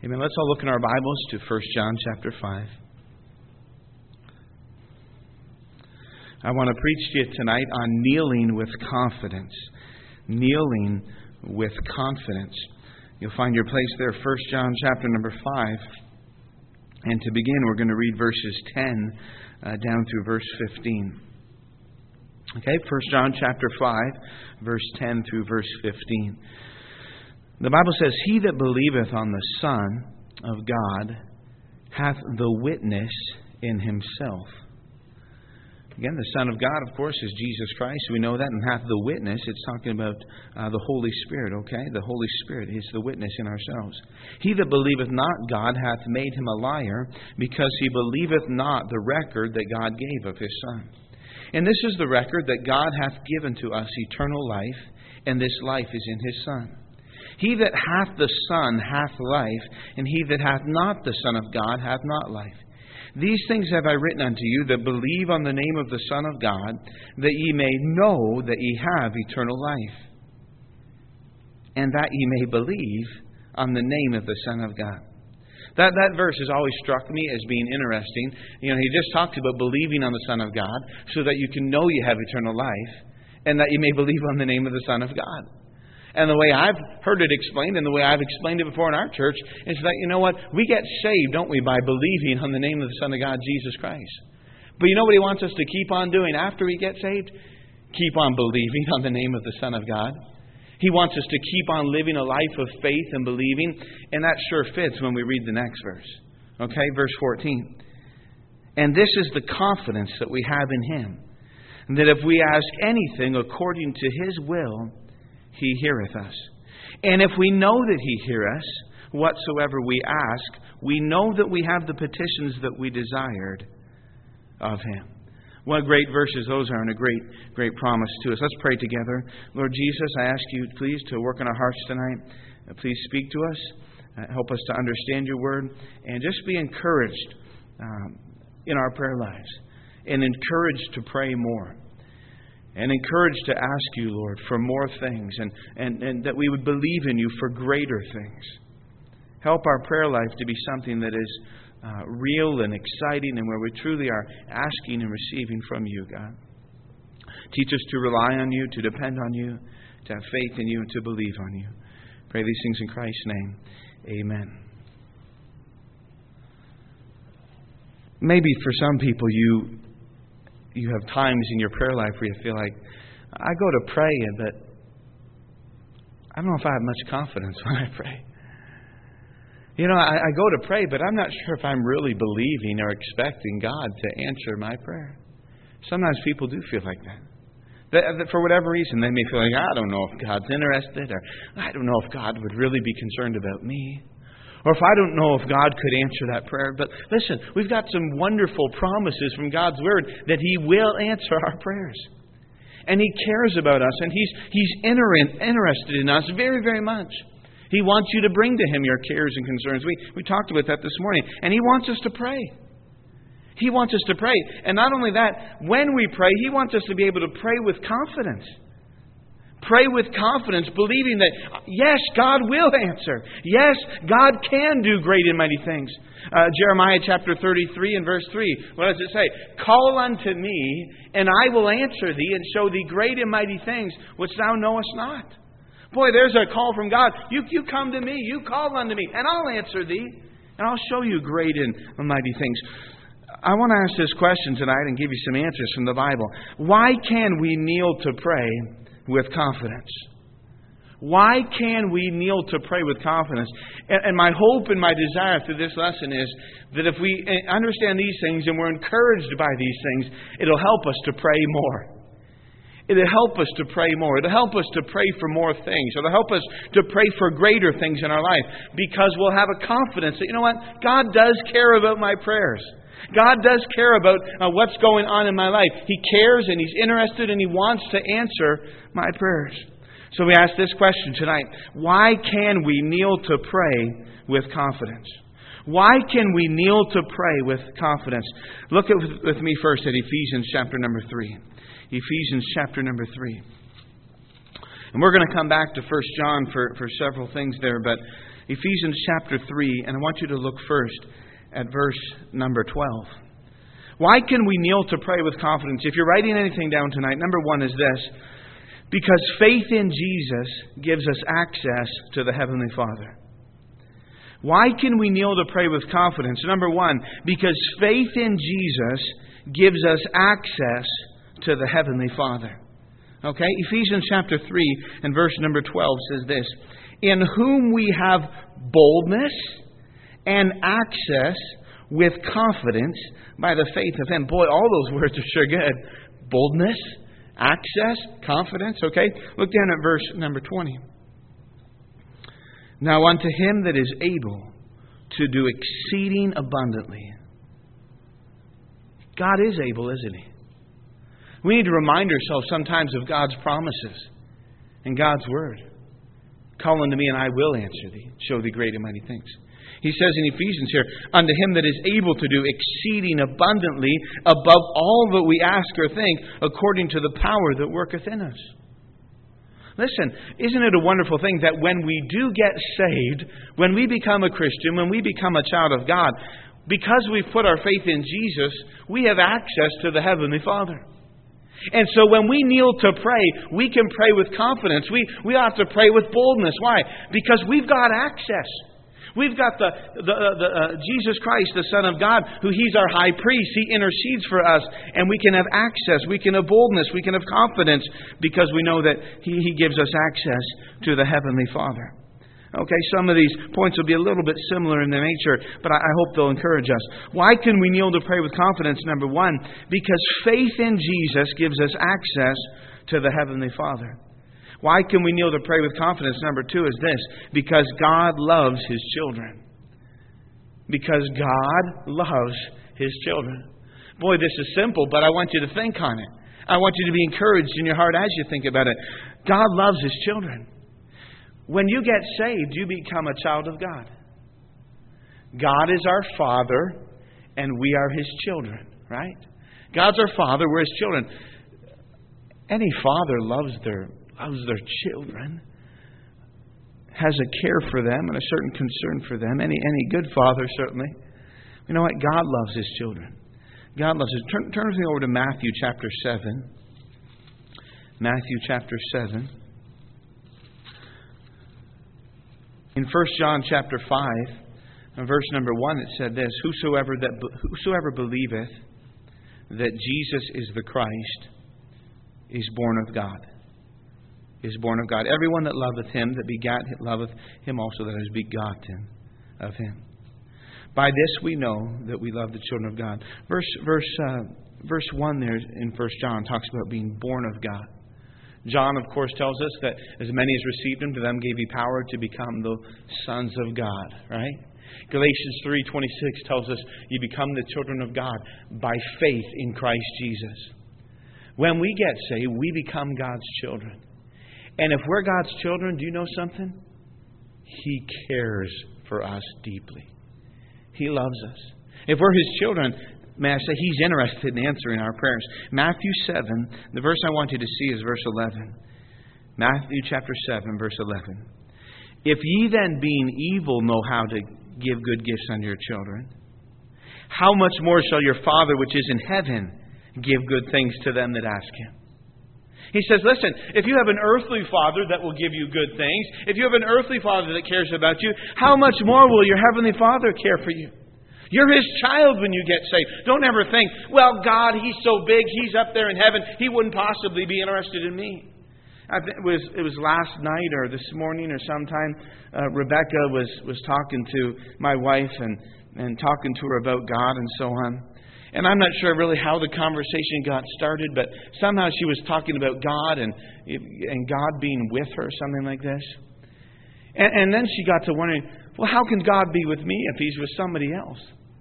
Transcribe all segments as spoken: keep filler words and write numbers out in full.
Amen. Let's all look in our Bibles to First John chapter five. I want to preach to you tonight on kneeling with confidence. Kneeling with confidence. You'll find your place there, First John chapter number five. And to begin, we're going to read verses ten uh, down through verse fifteen. Okay, First John chapter five, verse ten through verse fifteen. The Bible says, "He that believeth on the Son of God hath the witness in himself." Again, the Son of God, of course, is Jesus Christ. We know that. And hath the witness, it's talking about uh, the Holy Spirit, okay? The Holy Spirit is the witness in ourselves. "He that believeth not God hath made him a liar, because he believeth not the record that God gave of his Son. And this is the record, that God hath given to us eternal life, and this life is in his Son. He that hath the Son hath life, and he that hath not the Son of God hath not life. These things have I written unto you that believe on the name of the Son of God, that ye may know that ye have eternal life, and that ye may believe on the name of the Son of God." That that verse has always struck me as being interesting. You know, he just talked about believing on the Son of God so that you can know you have eternal life, and that you may believe on the name of the Son of God. And the way I've heard it explained, and the way I've explained it before in our church, is that, you know what? We get saved, don't we, by believing on the name of the Son of God, Jesus Christ. But you know what He wants us to keep on doing after we get saved? Keep on believing on the name of the Son of God. He wants us to keep on living a life of faith and believing. And that sure fits when we read the next verse. Okay, verse fourteen. "And this is the confidence that we have in Him, that if we ask anything according to His will, He heareth us. And if we know that He hear us, whatsoever we ask, we know that we have the petitions that we desired of Him." What great verses those are, and a great, great promise to us. Let's pray together. Lord Jesus, I ask you, please, to work in our hearts tonight. Please speak to us. Uh, help us to understand your word. And just be encouraged um, in our prayer lives. And encouraged to pray more. And encouraged to ask you, Lord, for more things. And, and, and that we would believe in you for greater things. Help our prayer life to be something that is uh, real and exciting, and where we truly are asking and receiving from you, God. Teach us to rely on you, to depend on you, to have faith in you, and to believe on you. Pray these things in Christ's name. Amen. Maybe for some people you you have times in your prayer life where you feel like, I go to pray, but I don't know if I have much confidence when I pray. You know, I, I go to pray, but I'm not sure if I'm really believing or expecting God to answer my prayer. Sometimes people do feel like that. That, that for whatever reason, they may feel like, I don't know if God's interested, or I don't know if God would really be concerned about me. Or if I don't know if God could answer that prayer. But listen, we've got some wonderful promises from God's Word that He will answer our prayers. And He cares about us, and He's He's inter- interested in us very, very much. He wants you to bring to Him your cares and concerns. We, we talked about that this morning. And He wants us to pray. He wants us to pray. And not only that, when we pray, He wants us to be able to pray with confidence. Pray with confidence, believing that, yes, God will answer. Yes, God can do great and mighty things. Uh, Jeremiah chapter thirty-three and verse three. What does it say? "Call unto me, and I will answer thee, and show thee great and mighty things which thou knowest not." Boy, there's a call from God. You, you come to me, you call unto me, and I'll answer thee, and I'll show you great and mighty things. I want to ask this question tonight and give you some answers from the Bible. Why can we kneel to pray with confidence? Why can we kneel to pray with confidence? And, and my hope and my desire through this lesson is that if we understand these things and we're encouraged by these things, it'll help us to pray more. It'll help us to pray more. It'll help us to pray for more things. It'll help us to pray for greater things in our life, because we'll have a confidence that, you know what? God does care about my prayers. God does care about uh, what's going on in my life. He cares, and He's interested, and He wants to answer my prayers. So we ask this question tonight. Why can we kneel to pray with confidence? Why can we kneel to pray with confidence? Look at, with me first at Ephesians chapter number three. Ephesians chapter number three. And we're going to come back to First John for, for several things there, but Ephesians chapter three, and I want you to look first at verse number twelve. Why can we kneel to pray with confidence? If you're writing anything down tonight, number one is this: because faith in Jesus gives us access to the Heavenly Father. Why can we kneel to pray with confidence? Number one, because faith in Jesus gives us access to the Heavenly Father. Okay, Ephesians chapter three and verse number twelve says this: in whom we have boldness and access with confidence by the faith of Him. Boy, all those words are sure good. Boldness, access, confidence. Okay, look down at verse number twenty. Now unto Him that is able to do exceeding abundantly. God is able, isn't He? We need to remind ourselves sometimes of God's promises and God's Word. Call unto me and I will answer thee, show thee great and mighty things. He says in Ephesians here, unto Him that is able to do exceeding abundantly above all that we ask or think, according to the power that worketh in us. Listen, isn't it a wonderful thing that when we do get saved, when we become a Christian, when we become a child of God, because we've put our faith in Jesus, we have access to the Heavenly Father. And so when we kneel to pray, we can pray with confidence. We, we ought to pray with boldness. Why? Because we've got access. We've got the, the, the uh, Jesus Christ, the Son of God, who He's our high priest. He intercedes for us, and we can have access. We can have boldness. We can have confidence because we know that He, he gives us access to the Heavenly Father. Okay, some of these points will be a little bit similar in their nature, but I, I hope they'll encourage us. Why can we kneel to pray with confidence? Number one, because faith in Jesus gives us access to the Heavenly Father. Why can we kneel to pray with confidence? Number two is this: because God loves His children. Because God loves His children. Boy, this is simple, but I want you to think on it. I want you to be encouraged in your heart as you think about it. God loves His children. When you get saved, you become a child of God. God is our Father, and we are His children, right? God's our Father, we're His children. Any father loves their loves their children, has a care for them and a certain concern for them. Any any good father, certainly. You know what? God loves His children. God loves His. Turn, turn with me over to Matthew chapter seven. Matthew chapter seven. In First John chapter five, and verse number one, it said this: Whosoever that whosoever believeth that Jesus is the Christ is born of God. Is born of God. Everyone that loveth Him that begat loveth Him also that is begotten of Him. By this we know that we love the children of God. Verse verse uh, verse one there in First John talks about being born of God. John, of course, tells us that as many as received Him, to them gave He power to become the sons of God, right? Galatians three twenty-six tells us you become the children of God by faith in Christ Jesus. When we get saved, we become God's children. And if we're God's children, do you know something? He cares for us deeply. He loves us. If we're His children, may I say, He's interested in answering our prayers. Matthew seven, the verse I want you to see is verse eleven. Matthew chapter seven, verse eleven. If ye then, being evil, know how to give good gifts unto your children, how much more shall your Father which is in heaven give good things to them that ask Him? He says, listen, if you have an earthly father that will give you good things, if you have an earthly father that cares about you, how much more will your heavenly Father care for you? You're His child when you get saved. Don't ever think, well, God, He's so big, He's up there in heaven, He wouldn't possibly be interested in me. I think it was it was last night or this morning or sometime, uh, Rebecca was, was talking to my wife and, and talking to her about God and so on. And I'm not sure really how the conversation got started, but somehow she was talking about God and and God being with her, something like this. And, and then she got to wondering, well, how can God be with me if He's with somebody else?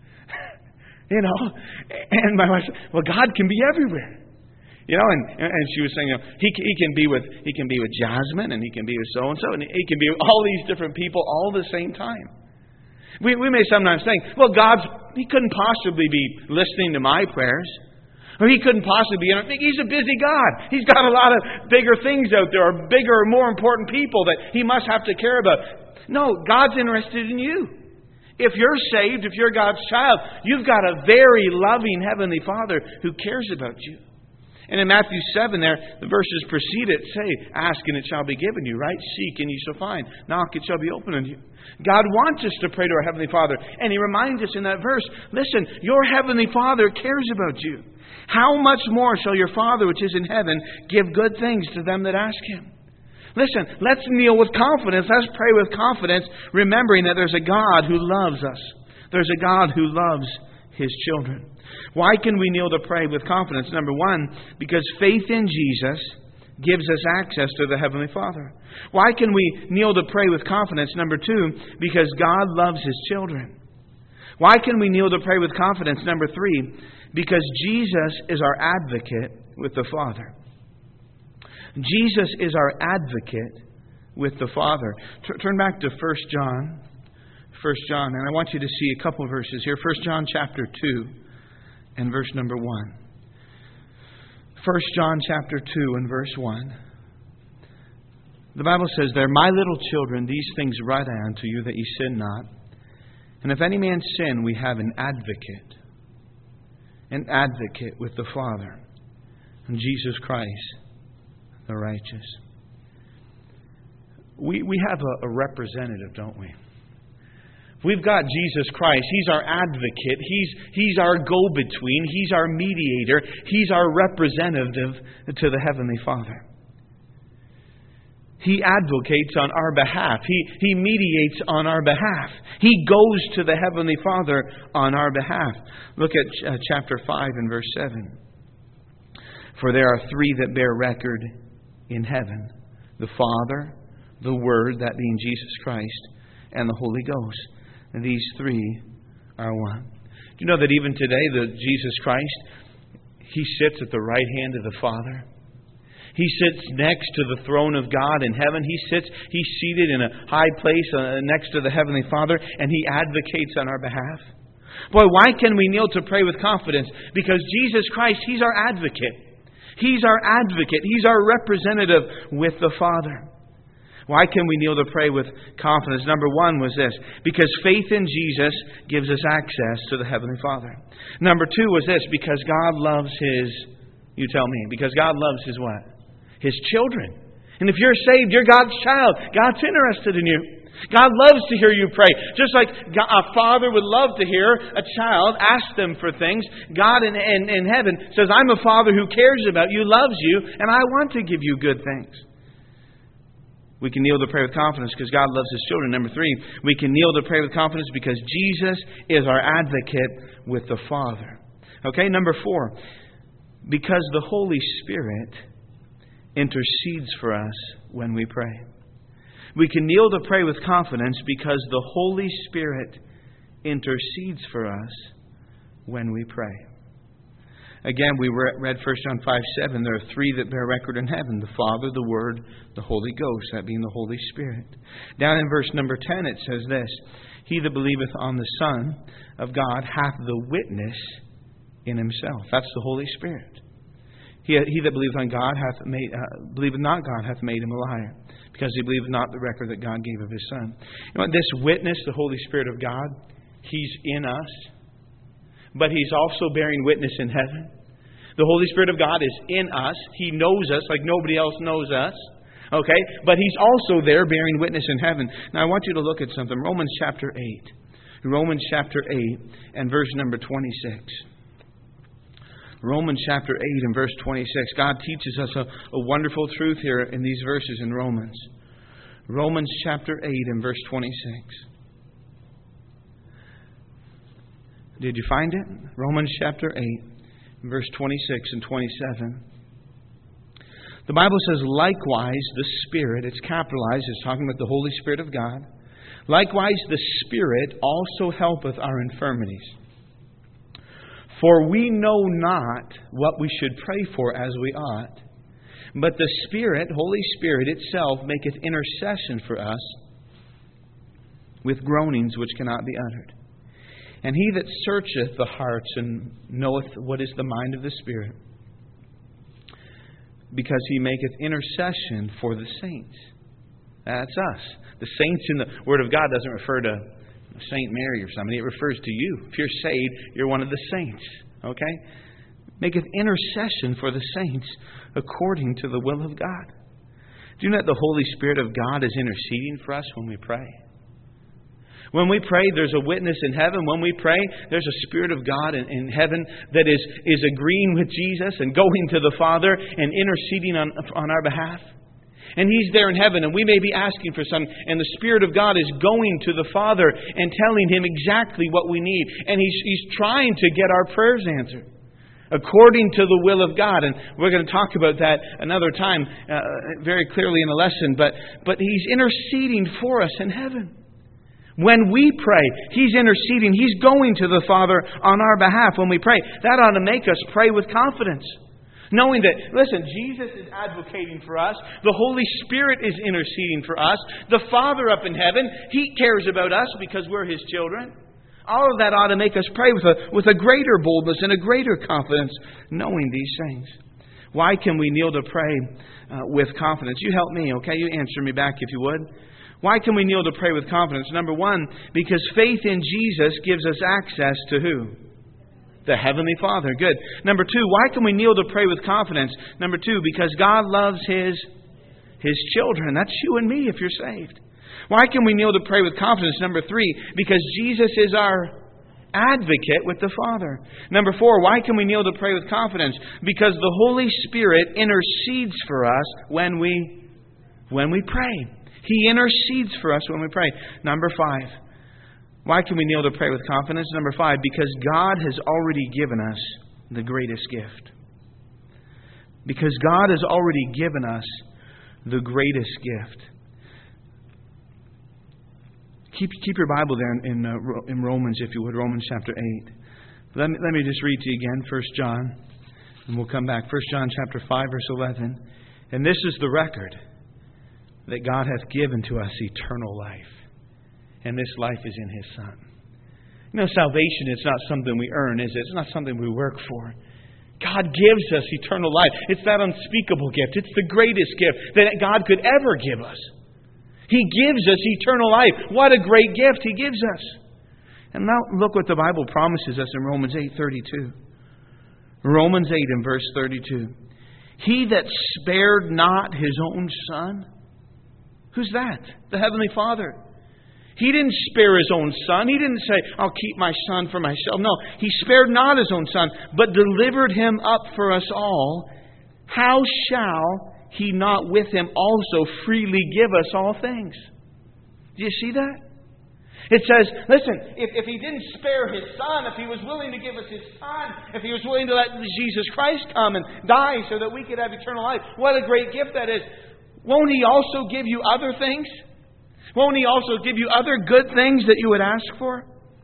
You know? And my wife said, well, God can be everywhere. You know, and, and she was saying, you know, he, he can be with he can be with Jasmine, and He can be with so-and-so, and He can be with all these different people all at the same time. We, we may sometimes think, well, God's, He couldn't possibly be listening to my prayers. Or He couldn't possibly be. He's a busy God. He's got a lot of bigger things out there, or bigger or more important people that He must have to care about. No, God's interested in you. If you're saved, if you're God's child, you've got a very loving Heavenly Father who cares about you. And in Matthew seven there, the verses precede it say, ask and it shall be given you, right? Seek and you shall find. Knock, it shall be opened unto you. God wants us to pray to our Heavenly Father. And He reminds us in that verse, listen, your Heavenly Father cares about you. How much more shall your Father which is in heaven give good things to them that ask Him? Listen, let's kneel with confidence. Let's pray with confidence, remembering that there's a God who loves us. There's a God who loves His children. Why can we kneel to pray with confidence? Number one, because faith in Jesus gives us access to the Heavenly Father. Why can we kneel to pray with confidence? Number two, because God loves His children. Why can we kneel to pray with confidence? Number three, because Jesus is our advocate with the Father. Jesus is our advocate with the Father. T- turn back to First John. First John, and I want you to see a couple of verses here. First John chapter two and verse number one. First John chapter two and verse one. The Bible says there, my little children, these things write I unto you, that ye sin not. And if any man sin, we have an advocate. An advocate with the Father. And Jesus Christ, the righteous. We we have a, a representative, don't we? We've got Jesus Christ. He's our advocate. He's, he's our go-between. He's our mediator. He's our representative to the Heavenly Father. He advocates on our behalf. He, he mediates on our behalf. He goes to the Heavenly Father on our behalf. Look at uh, chapter five and verse seven. For there are three that bear record in heaven. The Father, the Word, that being Jesus Christ, and the Holy Ghost. And these three are one. Do you know that even today, the Jesus Christ, He sits at the right hand of the Father? He sits next to the throne of God in heaven. He sits, He's seated in a high place uh, next to the Heavenly Father, and He advocates on our behalf. Boy, why can we kneel to pray with confidence? Because Jesus Christ, He's our advocate. He's our advocate. He's our representative with the Father. Why can we kneel to pray with confidence? Number one was this. Because faith in Jesus gives us access to the Heavenly Father. Number two was this. Because God loves His, you tell me, because God loves His what? His children. And if you're saved, you're God's child. God's interested in you. God loves to hear you pray. Just like a father would love to hear a child ask them for things, God in, in, in heaven says, I'm a Father who cares about you, loves you, and I want to give you good things. We can kneel to pray with confidence because God loves His children. Number three, we can kneel to pray with confidence because Jesus is our advocate with the Father. Okay, number four, because the Holy Spirit intercedes for us when we pray. We can kneel to pray with confidence because the Holy Spirit intercedes for us when we pray. Again, we read First John five seven. There are three that bear record in heaven. The Father, the Word, the Holy Ghost. That being the Holy Spirit. Down in verse number ten it says this. He that believeth on the Son of God hath the witness in himself. That's the Holy Spirit. He, he that believeth on God hath made, uh, believeth not God hath made him a liar. Because he believeth not the record that God gave of His Son. You know, this witness, the Holy Spirit of God, He's in us. But He's also bearing witness in heaven. The Holy Spirit of God is in us. He knows us like nobody else knows us. Okay? But He's also there bearing witness in heaven. Now I want you to look at something. Romans chapter eight. Romans chapter eight and verse number twenty-six. Romans chapter eight and verse twenty-six. God teaches us a, a wonderful truth here in these verses in Romans. Romans chapter eight and verse twenty-six. Did you find it? Romans chapter eight, verse twenty-six and twenty-seven. The Bible says, likewise the Spirit, it's capitalized, it's talking about the Holy Spirit of God. Likewise the Spirit also helpeth our infirmities. For we know not what we should pray for as we ought. But the Spirit, Holy Spirit itself, maketh intercession for us with groanings which cannot be uttered. And He that searcheth the hearts and knoweth what is the mind of the Spirit, because He maketh intercession for the saints. That's us. The saints in the Word of God doesn't refer to Saint Mary or somebody. It refers to you. If you're saved, you're one of the saints. Okay? Maketh intercession for the saints according to the will of God. Do you know that the Holy Spirit of God is interceding for us when we pray? When we pray, there's a witness in heaven. When we pray, there's a Spirit of God in, in heaven that is, is agreeing with Jesus and going to the Father and interceding on, on our behalf. And He's there in heaven, and we may be asking for something, and the Spirit of God is going to the Father and telling Him exactly what we need. And He's, He's trying to get our prayers answered according to the will of God. And we're going to talk about that another time uh, very clearly in the lesson. But, but He's interceding for us in heaven. When we pray, He's interceding. He's going to the Father on our behalf when we pray. That ought to make us pray with confidence. Knowing that, listen, Jesus is advocating for us. The Holy Spirit is interceding for us. The Father up in heaven, He cares about us because we're His children. All of that ought to make us pray with a, with a greater boldness and a greater confidence, knowing these things. Why can we kneel to pray uh, with confidence? You help me, okay? You answer me back if you would. Why can we kneel to pray with confidence? Number one, because faith in Jesus gives us access to who? The Heavenly Father. Good. Number two, why can we kneel to pray with confidence? Number two, because God loves His, His children. That's you and me if you're saved. Why can we kneel to pray with confidence? Number three, because Jesus is our advocate with the Father. Number four, why can we kneel to pray with confidence? Because the Holy Spirit intercedes for us when we, when we pray. He intercedes for us when we pray. Number five, why can we kneel to pray with confidence? Number five, because God has already given us the greatest gift. Because God has already given us the greatest gift. Keep, keep your Bible there in, in, uh, in Romans, if you would, Romans chapter eight. Let me, let me just read to you again, First John, and we'll come back. First John chapter five, verse eleven. And this is the record, that God hath given to us eternal life. And this life is in His Son. You know, salvation is not something we earn, is it? It's not something we work for. God gives us eternal life. It's that unspeakable gift. It's the greatest gift that God could ever give us. He gives us eternal life. What a great gift He gives us. And now look what the Bible promises us in Romans eight thirty-two. Romans eight and verse thirty-two. He that spared not His own Son. Who's that? The Heavenly Father. He didn't spare His own Son. He didn't say, I'll keep my Son for myself. No, He spared not His own Son, but delivered Him up for us all. How shall He not with Him also freely give us all things? Do you see that? It says, listen, if, if He didn't spare His Son, if He was willing to give us His Son, if He was willing to let Jesus Christ come and die so that we could have eternal life, what a great gift that is. Won't He also give you other things? Won't He also give you other good things that you would ask for?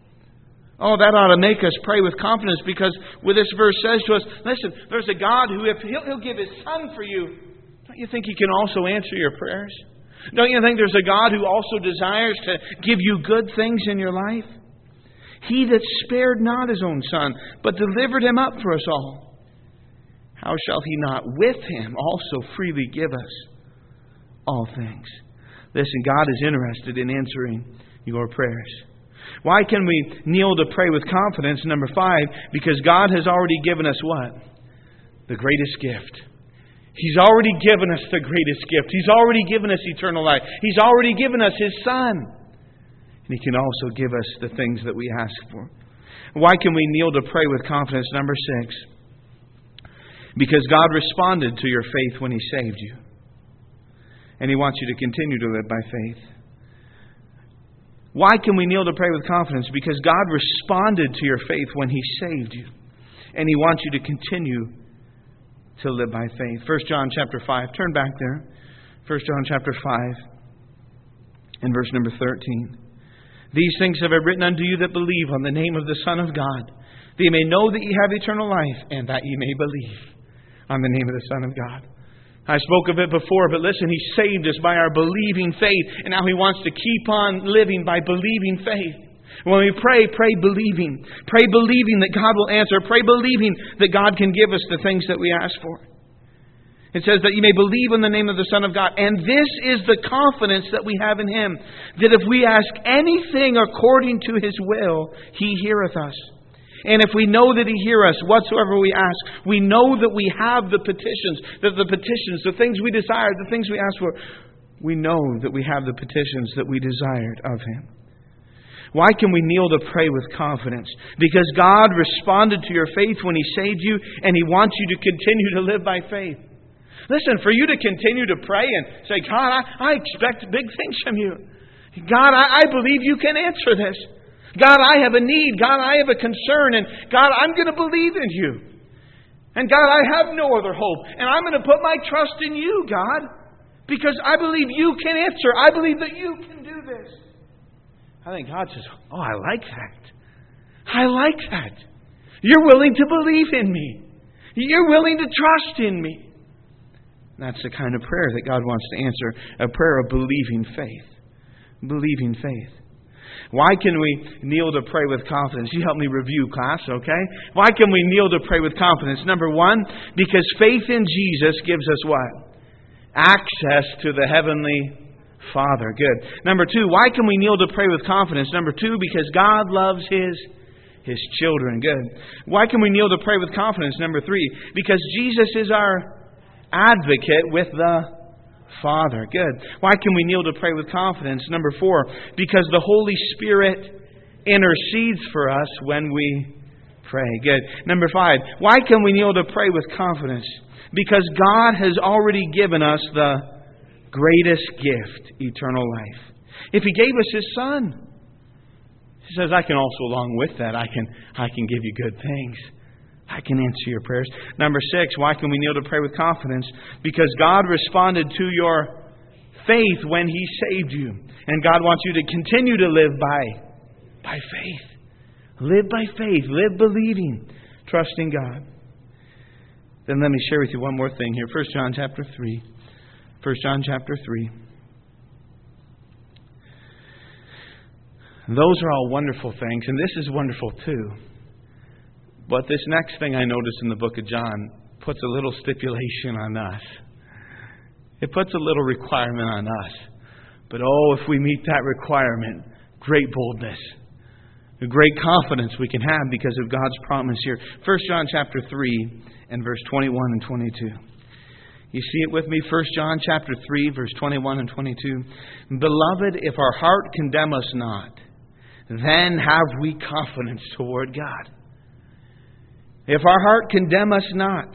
Oh, that ought to make us pray with confidence, because what this verse says to us, listen, there's a God who, if He'll, he'll give His Son for you, don't you think He can also answer your prayers? Don't you think there's a God who also desires to give you good things in your life? He that spared not His own Son, but delivered Him up for us all, how shall He not with Him also freely give us all things? Listen, God is interested in answering your prayers. Why can we kneel to pray with confidence? Number five, because God has already given us what? The greatest gift. He's already given us the greatest gift. He's already given us eternal life. He's already given us His Son. And He can also give us the things that we ask for. Why can we kneel to pray with confidence? Number six, because God responded to your faith when He saved you. And He wants you to continue to live by faith. Why can we kneel to pray with confidence? Because God responded to your faith when He saved you. And He wants you to continue to live by faith. First John chapter five. Turn back there. First John chapter five and verse number thirteen. These things have I written unto you that believe on the name of the Son of God, that ye may know that ye have eternal life, and that ye may believe on the name of the Son of God. I spoke of it before, but listen, He saved us by our believing faith, and now He wants to keep on living by believing faith. When we pray, pray believing. Pray believing that God will answer. Pray believing that God can give us the things that we ask for. It says that you may believe in the name of the Son of God. And this is the confidence that we have in Him, that if we ask anything according to His will, He heareth us. And if we know that He heareth us whatsoever we ask, we know that we have the petitions, that the petitions, the things we desire, the things we ask for, we know that we have the petitions that we desired of Him. Why can we kneel to pray with confidence? Because God responded to your faith when He saved you, and He wants you to continue to live by faith. Listen, for you to continue to pray and say, God, I, I expect big things from you. God, I, I believe you can answer this. God, I have a need. God, I have a concern. And God, I'm going to believe in you. And God, I have no other hope. And I'm going to put my trust in you, God. Because I believe you can answer. I believe that you can do this. I think God says, oh, I like that. I like that. You're willing to believe in me. You're willing to trust in me. That's the kind of prayer that God wants to answer. A prayer of believing faith. Believing faith. Why can we kneel to pray with confidence? You help me review, class, okay? Why can we kneel to pray with confidence? Number one, because faith in Jesus gives us what? Access to the Heavenly Father. Good. Number two, why can we kneel to pray with confidence? Number two, because God loves His His children. Good. Why can we kneel to pray with confidence? Number three, because Jesus is our advocate with the Father. Good. Why can we kneel to pray with confidence? Number four, because the Holy Spirit intercedes for us when we pray. Good. Number five, why can we kneel to pray with confidence? Because God has already given us the greatest gift, eternal life. If He gave us His Son, He says, I can also, along with that, I can, I can give you good things. I can answer your prayers. Number six, why can we kneel to pray with confidence? Because God responded to your faith when He saved you. And God wants you to continue to live by, by faith. Live by faith. Live believing. Trusting God. Then let me share with you one more thing here. First John chapter three. First John chapter three. Those are all wonderful things. And this is wonderful too. But this next thing I notice in the book of John puts a little stipulation on us. It puts a little requirement on us. But oh, if we meet that requirement, great boldness, a great confidence we can have because of God's promise here. First John chapter three and verse twenty-one and twenty-two. You see it with me? First John chapter three, verse twenty-one and twenty-two. Beloved, if our heart condemn us not, then have we confidence toward God. If our heart condemn us not.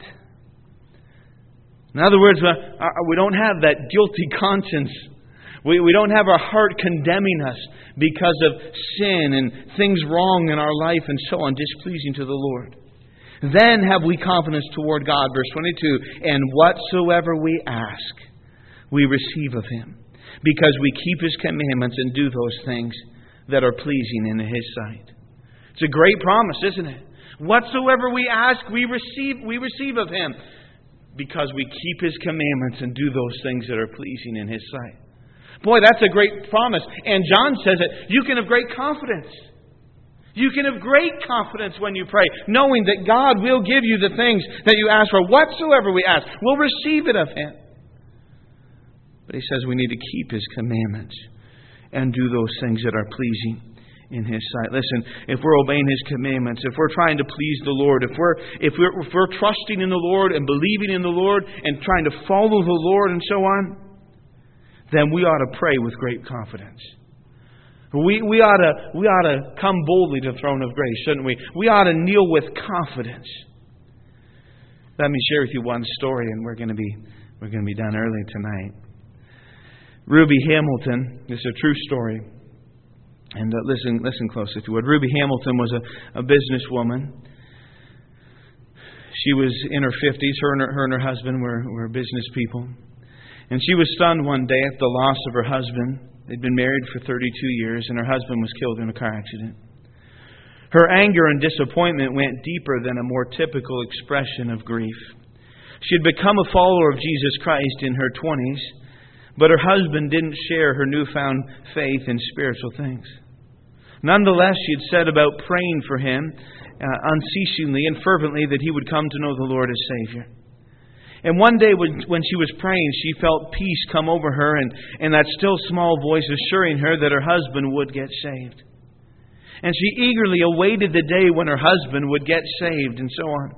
In other words, we don't have that guilty conscience. We, we don't have our heart condemning us because of sin and things wrong in our life and so on, displeasing to the Lord. Then have we confidence toward God. Verse twenty-two, and whatsoever we ask, we receive of Him, because we keep His commandments and do those things that are pleasing in His sight. It's a great promise, isn't it? Whatsoever we ask, we receive, we receive of Him, because we keep His commandments and do those things that are pleasing in His sight. Boy, that's a great promise. And John says it. You can have great confidence. You can have great confidence when you pray, knowing that God will give you the things that you ask for. Whatsoever we ask, we'll receive it of Him. But He says we need to keep His commandments and do those things that are pleasing in His sight. Listen, if we're obeying His commandments, if we're trying to please the Lord, if we're if we're if we're trusting in the Lord and believing in the Lord and trying to follow the Lord and so on, then we ought to pray with great confidence. We we ought to we ought to come boldly to the throne of grace, shouldn't we? We ought to kneel with confidence. Let me share with you one story, and we're going to be we're going to be done early tonight. Ruby Hamilton, this is a true story. And uh, listen, listen close if you would. Ruby Hamilton was a, a businesswoman. She was in her fifties. Her and her, her and her husband were, were business people. And she was stunned one day at the loss of her husband. They'd been married for thirty-two years, and her husband was killed in a car accident. Her anger and disappointment went deeper than a more typical expression of grief. She had become a follower of Jesus Christ in her twenties, but her husband didn't share her newfound faith in spiritual things. Nonetheless, she had set about praying for him uh, unceasingly and fervently that he would come to know the Lord as Savior. And one day when, when she was praying, she felt peace come over her and, and that still small voice assuring her that her husband would get saved. And she eagerly awaited the day when her husband would get saved and so on.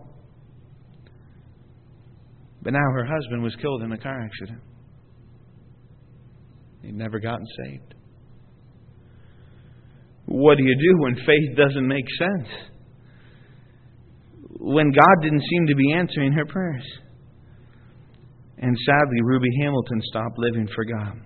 But now her husband was killed in a car accident. He'd never gotten saved. What do you do when faith doesn't make sense? When God didn't seem to be answering her prayers? And sadly, Ruby Hamilton stopped living for God.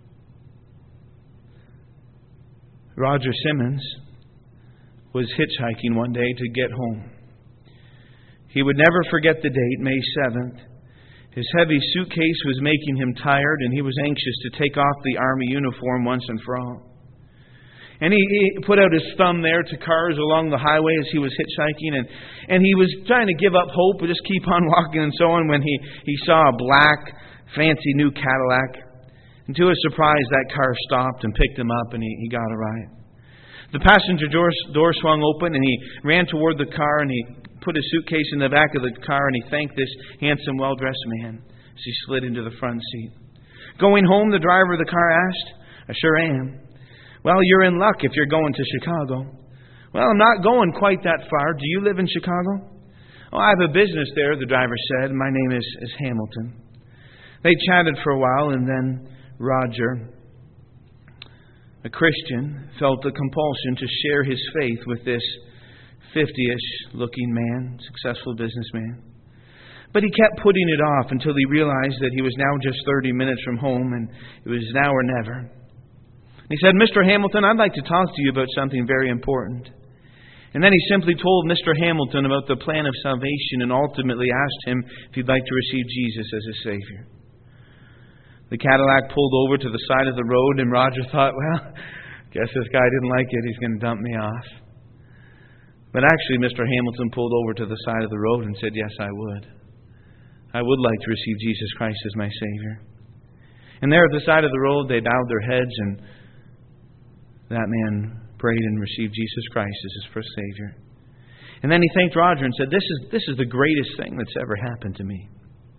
Roger Simmons was hitchhiking one day to get home. He would never forget the date, May seventh. His heavy suitcase was making him tired, and he was anxious to take off the Army uniform once and for all. And he, he put out his thumb there to cars along the highway as he was hitchhiking, and, and he was trying to give up hope, but just keep on walking and so on, when he, he saw a black, fancy new Cadillac. And to his surprise, that car stopped and picked him up, and he, he got a ride. The passenger door, door swung open, and he ran toward the car, and he put his suitcase in the back of the car, and he thanked this handsome, well-dressed man as he slid into the front seat. "Going home?" the driver of the car asked. "I sure am." "Well, you're in luck if you're going to Chicago." "Well, I'm not going quite that far. Do you live in Chicago?" "Oh, I have a business there," the driver said. "My name is, is Hamilton." They chatted for a while, and then Roger, a Christian, felt the compulsion to share his faith with this fifty-ish looking man, successful businessman. But he kept putting it off until he realized that he was now just thirty minutes from home, and it was now or never. He said, "Mister Hamilton, I'd like to talk to you about something very important." And then he simply told Mister Hamilton about the plan of salvation and ultimately asked him if he'd like to receive Jesus as his Savior. The Cadillac pulled over to the side of the road, and Roger thought, well, guess this guy didn't like it. He's going to dump me off. But actually, Mister Hamilton pulled over to the side of the road and said, "Yes, I would. I would like to receive Jesus Christ as my Savior." And there at the side of the road, they bowed their heads, and that man prayed and received Jesus Christ as his first Savior. And then he thanked Roger and said, this is, this is the greatest thing that's ever happened to me.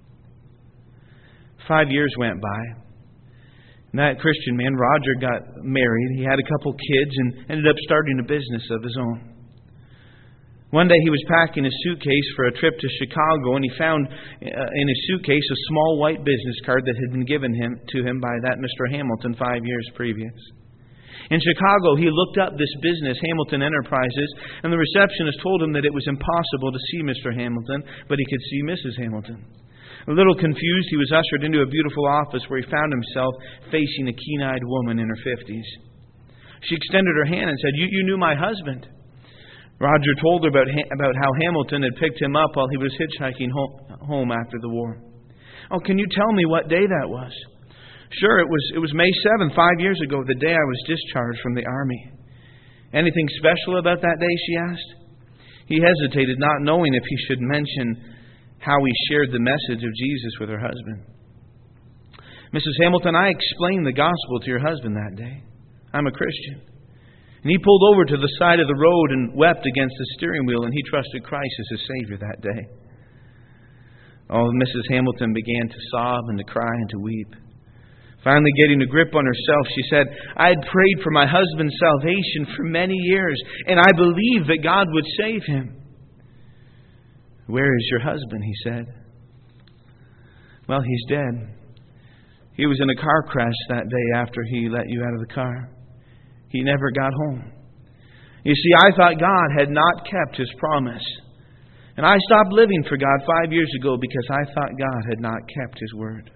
Five years went by. And that Christian man, Roger, got married. He had a couple kids and ended up starting a business of his own. One day he was packing his suitcase for a trip to Chicago, and he found uh, in his suitcase a small white business card that had been given him to him by that Mister Hamilton five years previous. In Chicago, he looked up this business, Hamilton Enterprises, and the receptionist told him that it was impossible to see Mister Hamilton, but he could see Missus Hamilton. A little confused, he was ushered into a beautiful office where he found himself facing a keen-eyed woman in her fifties. She extended her hand and said, you, you knew my husband. Roger told her about, about how Hamilton had picked him up while he was hitchhiking home after the war. Oh, can you tell me what day that was? Sure, it was it was May seventh, five years ago, the day I was discharged from the Army. Anything special about that day, she asked. He hesitated, not knowing if he should mention how he shared the message of Jesus with her husband. Missus Hamilton, I explained the gospel to your husband that day. I'm a Christian. And he pulled over to the side of the road and wept against the steering wheel, and he trusted Christ as his Savior that day. Oh, Missus Hamilton began to sob and to cry and to weep. Finally getting a grip on herself, she said, I had prayed for my husband's salvation for many years, and I believed that God would save him. Where is your husband? He said. Well, he's dead. He was in a car crash that day after he let you out of the car. He never got home. You see, I thought God had not kept His promise. And I stopped living for God five years ago because I thought God had not kept His word.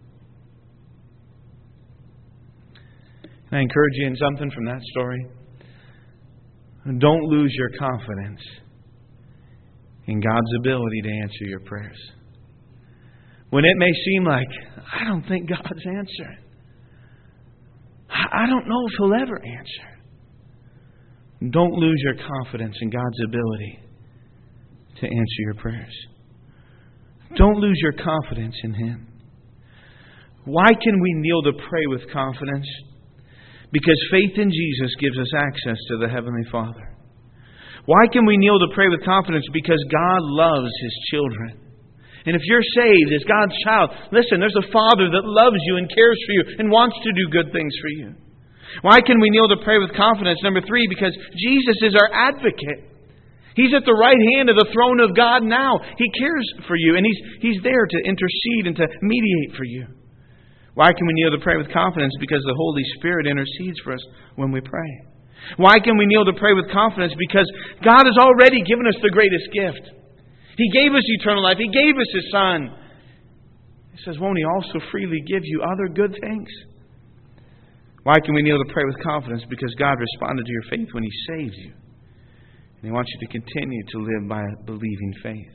Can I encourage you in something from that story? Don't lose your confidence in God's ability to answer your prayers. When it may seem like, I don't think God's answering. I don't know if He'll ever answer. Don't lose your confidence in God's ability to answer your prayers. Don't lose your confidence in Him. Why can we kneel to pray with confidence? Because faith in Jesus gives us access to the Heavenly Father. Why can we kneel to pray with confidence? Because God loves His children. And if you're saved as God's child, listen, there's a Father that loves you and cares for you and wants to do good things for you. Why can we kneel to pray with confidence? Number three, because Jesus is our advocate. He's at the right hand of the throne of God now. He cares for you, and He's, He's there to intercede and to mediate for you. Why can we kneel to pray with confidence? Because the Holy Spirit intercedes for us when we pray. Why can we kneel to pray with confidence? Because God has already given us the greatest gift. He gave us eternal life. He gave us His Son. He says, won't He also freely give you other good things? Why can we kneel to pray with confidence? Because God responded to your faith when He saved you. And He wants you to continue to live by a believing faith.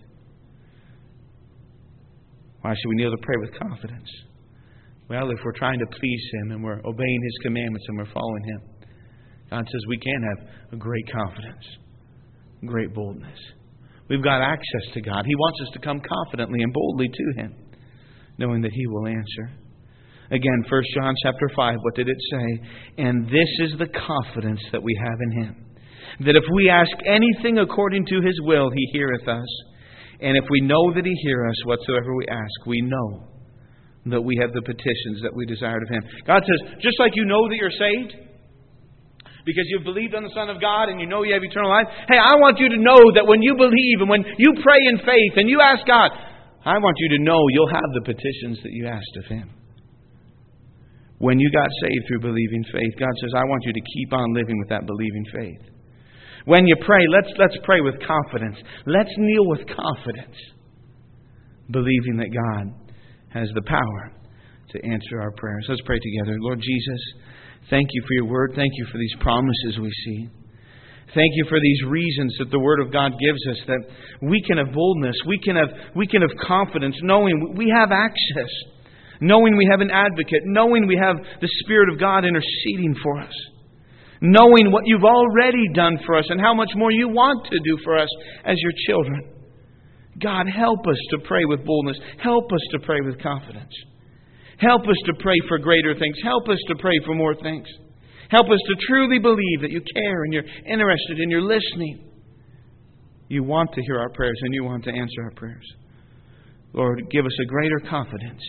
Why should we kneel to pray with confidence? Well, if we're trying to please Him and we're obeying His commandments and we're following Him, God says we can have a great confidence, great boldness. We've got access to God. He wants us to come confidently and boldly to Him, knowing that He will answer. Again, First John chapter five, what did it say? And this is the confidence that we have in Him, that if we ask anything according to His will, He heareth us. And if we know that He heareth us, whatsoever we ask, we know that we have the petitions that we desired of Him. God says, just like you know that you're saved, because you've believed on the Son of God and you know you have eternal life, hey, I want you to know that when you believe and when you pray in faith and you ask God, I want you to know you'll have the petitions that you asked of Him. When you got saved through believing faith, God says, I want you to keep on living with that believing faith. When you pray, let's, let's pray with confidence. Let's kneel with confidence, believing that God has the power to answer our prayers. Let's pray together. Lord Jesus, thank You for Your Word. Thank You for these promises we see. Thank You for these reasons that the Word of God gives us, that we can have boldness, we can have, we can have confidence, knowing we have access, knowing we have an advocate, knowing we have the Spirit of God interceding for us, knowing what You've already done for us and how much more You want to do for us as Your children. God, help us to pray with boldness. Help us to pray with confidence. Help us to pray for greater things. Help us to pray for more things. Help us to truly believe that You care and You're interested and You're listening. You want to hear our prayers and You want to answer our prayers. Lord, give us a greater confidence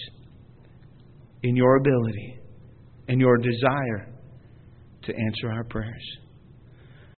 in Your ability and Your desire to answer our prayers.